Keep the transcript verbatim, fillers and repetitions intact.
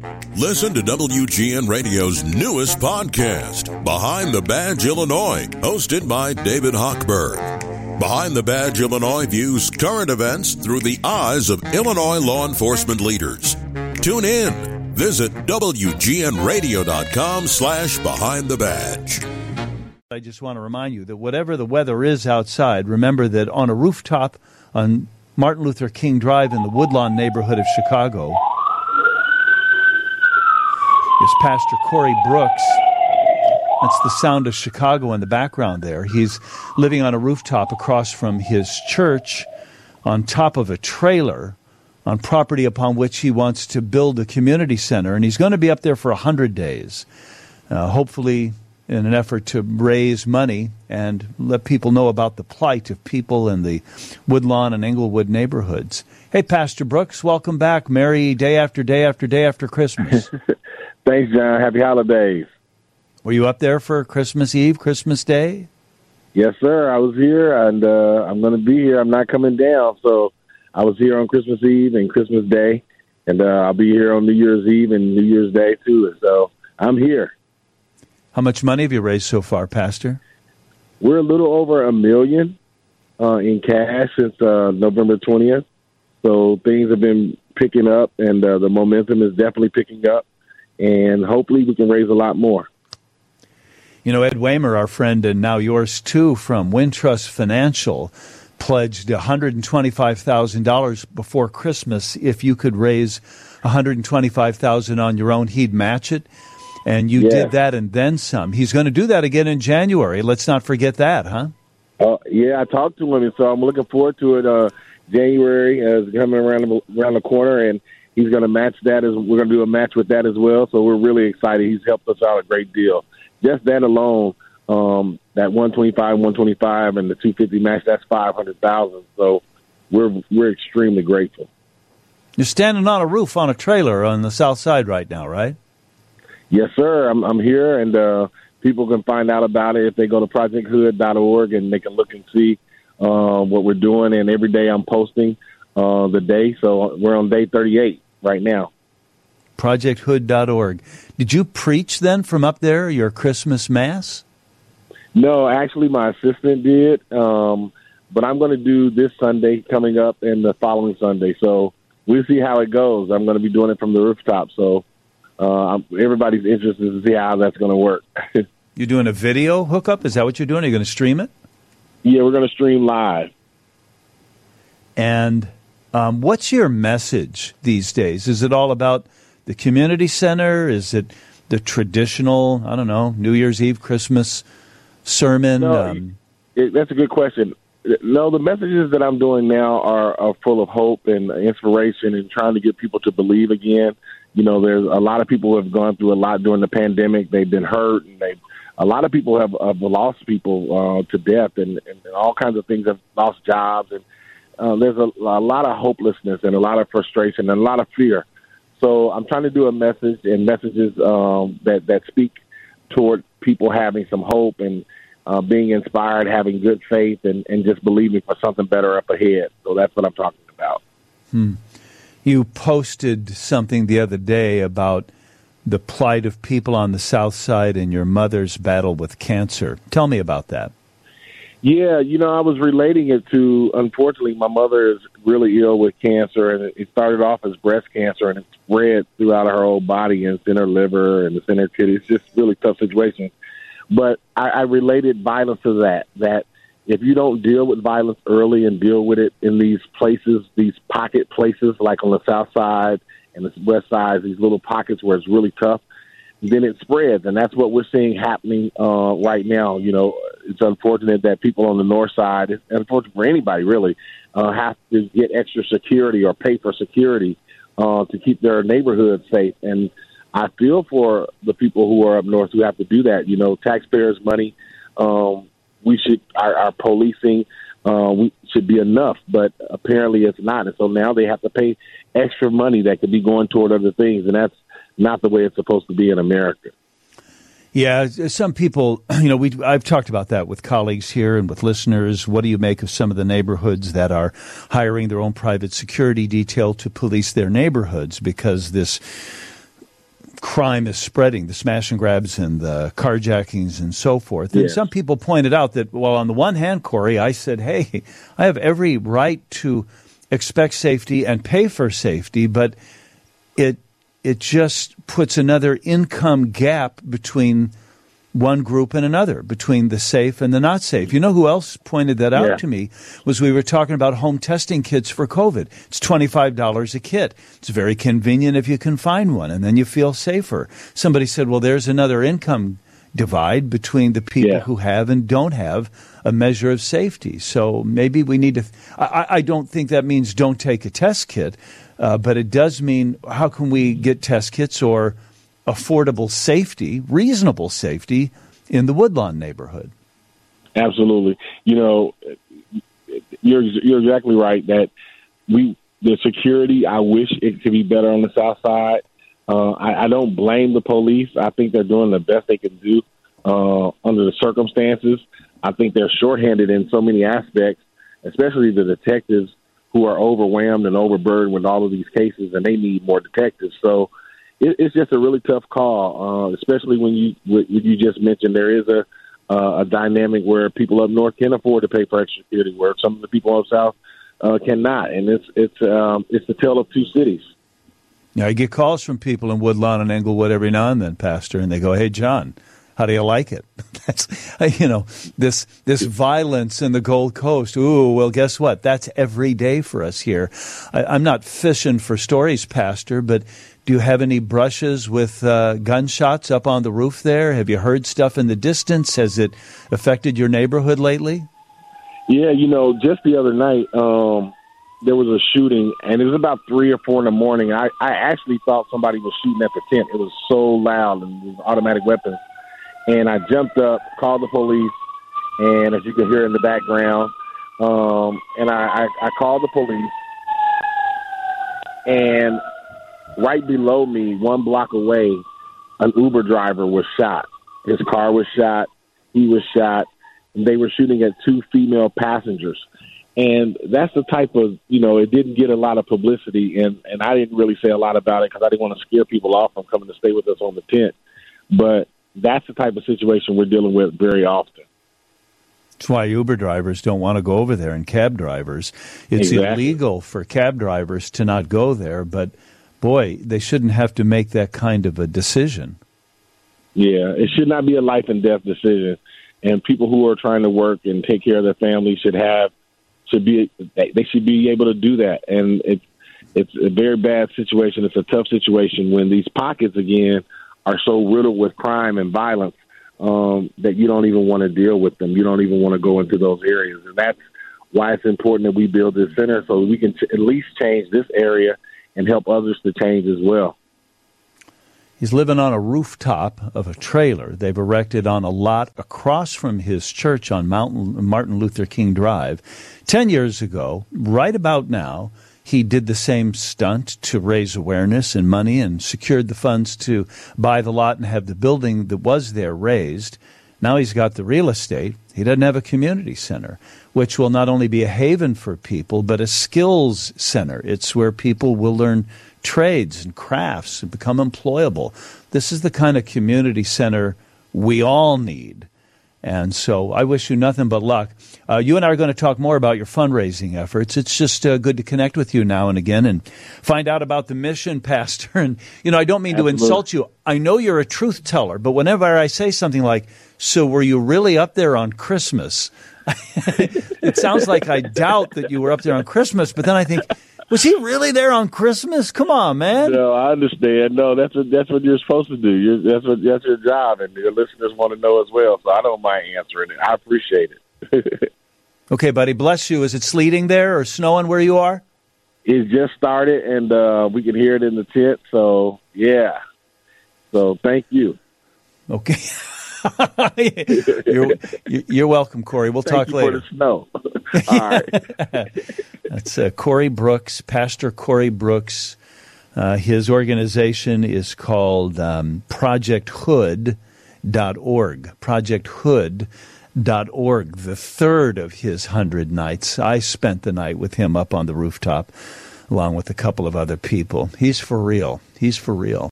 Listen to W G N Radio's newest podcast, Behind the Badge Illinois, hosted by David Hochberg. Behind the Badge Illinois views current events through the eyes of Illinois law enforcement leaders. Tune in. Visit W G N radio dot com slash behind the badge. I just want to remind you that whatever the weather is outside, remember that on a rooftop on Martin Luther King Drive in the Woodlawn neighborhood of Chicago is Pastor Corey Brooks. That's the sound of Chicago in the background there. He's living on a rooftop across from his church on top of a trailer on property upon which he wants to build a community center. And he's going to be up there for one hundred days, uh, hopefully in an effort to raise money and let people know about the plight of people in the Woodlawn and Englewood neighborhoods. Hey, Pastor Brooks, welcome back. Merry day after day after day after Christmas. Thanks, John. Happy holidays. Were you up there for Christmas Eve, Christmas Day? Yes, sir. I was here, and uh, I'm going to be here. I'm not coming down, so I was here on Christmas Eve and Christmas Day, and uh, I'll be here on New Year's Eve and New Year's Day, too. So I'm here. How much money have you raised so far, Pastor? We're a little over a million uh, in cash since uh, November twentieth, so things have been picking up, and uh, the momentum is definitely picking up. And hopefully we can raise a lot more. You know, Ed Waymer, our friend, and now yours too, from Wintrust Financial, pledged one hundred twenty-five thousand dollars before Christmas. If you could raise one hundred twenty-five thousand dollars on your own, he'd match it. And you yeah. did that and then some. He's going to do that again in January. Let's not forget that, huh? Uh, yeah, I talked to him, and so I'm looking forward to it. Uh, January is coming around the, around the corner, and he's going to match that. As we're going to do a match with that as well. So we're really excited. He's helped us out a great deal. Just that alone, um, that one twenty-five, one twenty-five, and the two fifty match, that's five hundred thousand. So we're we're extremely grateful. You're standing on a roof on a trailer on the south side right now, right? Yes, sir. I'm I'm here, and uh, people can find out about it if they go to project hood dot org, and they can look and see uh, what we're doing. And every day I'm posting uh, the day. So we're on day thirty-eight right now. project hood dot org. Did you preach then from up there, your Christmas Mass? No, actually my assistant did, um, but I'm going to do this Sunday coming up and the following Sunday. So we'll see how it goes. I'm going to be doing it from the rooftop. So uh, everybody's interested to see how that's going to work. You're doing a video hookup? Is that what you're doing? Are you going to stream it? Yeah, we're going to stream live. And um, what's your message these days? Is it all about the community center? Is it the traditional, I don't know, New Year's Eve, Christmas sermon? No, um, it, that's a good question. No, the messages that I'm doing now are, are full of hope and inspiration and trying to get people to believe again. You know, there's a lot of people who have gone through a lot during the pandemic. They've been hurt, and they a lot of people have, have lost people uh, to death, and, and all kinds of things, have lost jobs. And uh, there's a, a lot of hopelessness and a lot of frustration and a lot of fear. So I'm trying to do a message and messages um, that, that speak toward people having some hope and uh, being inspired, having good faith, and, and just believing for something better up ahead. So that's what I'm talking about. Hmm. You posted something the other day about the plight of people on the South Side and your mother's battle with cancer. Tell me about that. Yeah, you know, I was relating it to, unfortunately, my mother is really ill with cancer, and it started off as breast cancer, and it spread throughout her whole body, and it's in her liver, and it's in her kidneys. It's just really tough situation. But I, I related violence to that, that if you don't deal with violence early and deal with it in these places, these pocket places, like on the South Side and the West Side, these little pockets where it's really tough, then it spreads. And that's what we're seeing happening uh, right now. You know, it's unfortunate that people on the North Side, it's unfortunate for anybody really, uh, have to get extra security or pay for security uh, to keep their neighborhood safe. And I feel for the people who are up north who have to do that. You know, taxpayers' money, um, we should, our, our policing, uh, we should be enough, but apparently it's not. And so now they have to pay extra money that could be going toward other things, and that's not the way it's supposed to be in America. Yeah, some people, you know, we I've talked about that with colleagues here and with listeners. What do you make of some of the neighborhoods that are hiring their own private security detail to police their neighborhoods because this crime is spreading, the smash and grabs and the carjackings and so forth. And yes. some people pointed out that, well, on the one hand, Corey, I said, hey, I have every right to expect safety and pay for safety, but it it just puts another income gap between one group and another, between the safe and the not safe. You know who else pointed that out yeah. to me was we were talking about home testing kits for COVID. It's twenty-five dollars a kit. It's very convenient if you can find one, and then you feel safer. Somebody said, well, there's another income divide between the people yeah. who have and don't have a measure of safety. So maybe we need to – I, I don't think that means don't take a test kit, uh, but it does mean how can we get test kits or – affordable safety, reasonable safety in the Woodlawn neighborhood. Absolutely. You know, you're you're exactly right that we the security, I wish it could be better on the south side. Uh, I, I don't blame the police. I think they're doing the best they can do uh, under the circumstances. I think they're shorthanded in so many aspects, especially the detectives who are overwhelmed and overburdened with all of these cases, and they need more detectives. So it's just a really tough call, uh, especially when you what you just mentioned. There is a uh, a dynamic where people up north can afford to pay for extra security, where some of the people up south uh, cannot, and it's it's um, it's the tale of two cities. Yeah, I get calls from people in Woodlawn and Englewood every now and then, Pastor, and they go, "Hey, John, how do you like it?" That's you know this this violence in the Gold Coast. Ooh, well, guess what? That's every day for us here. I, I'm not fishing for stories, Pastor, but do you have any brushes with uh, gunshots up on the roof there? Have you heard stuff in the distance? Has it affected your neighborhood lately? Yeah, you know, just the other night, um, there was a shooting, and it was about three or four in the morning. I, I actually thought somebody was shooting at the tent. It was so loud and it was automatic weapons. And I jumped up, called the police, and as you can hear in the background, um, and I, I, I called the police, and right below me, one block away, an Uber driver was shot. His car was shot. He was shot. And they were shooting at two female passengers. And that's the type of, you know, it didn't get a lot of publicity, and, and I didn't really say a lot about it because I didn't want to scare people off from coming to stay with us on the tent. But that's the type of situation we're dealing with very often. That's why Uber drivers don't want to go over there, and cab drivers. It's exactly. illegal for cab drivers to not go there, but boy, they shouldn't have to make that kind of a decision. Yeah, it should not be a life and death decision. And people who are trying to work and take care of their family should have, should be, they should be able to do that. And it's, it's a very bad situation. It's a tough situation when these pockets, again, are so riddled with crime and violence um, that you don't even want to deal with them. You don't even want to go into those areas. And that's why it's important that we build this center so we can t- at least change this area and help others to change as well. He's living on a rooftop of a trailer they've erected on a lot across from his church on Mountain, Martin Luther King Drive. Ten years ago, right about now, he did the same stunt to raise awareness and money and secured the funds to buy the lot and have the building that was there raised. Now he's got the real estate. He doesn't have a community center, which will not only be a haven for people, but a skills center. It's where people will learn trades and crafts and become employable. This is the kind of community center we all need. And so I wish you nothing but luck. Uh, you and I are going to talk more about your fundraising efforts. It's just uh, good to connect with you now and again and find out about the mission, Pastor. And, you know, I don't mean Absolutely. to insult you. I know you're a truth teller, but whenever I say something like, so were you really up there on Christmas? It sounds like I doubt that you were up there on Christmas, but then I think, was he really there on Christmas? Come on, man. No, I understand. No, that's what that's what you're supposed to do. You're, that's what that's your job, and your listeners want to know as well. So I don't mind answering it. I appreciate it. Okay, buddy. Bless you. Is it sleeting there or snowing where you are? It just started, and uh, we can hear it in the tent. So yeah. So thank you. Okay. you're, you're welcome, Corey. We'll Thank talk you later. For the snow. All right. That's uh, Corey Brooks, Pastor Corey Brooks. Uh, his organization is called um, project hood dot org. project hood dot org. The third of his hundred nights. I spent the night with him up on the rooftop, along with a couple of other people. He's for real. He's for real.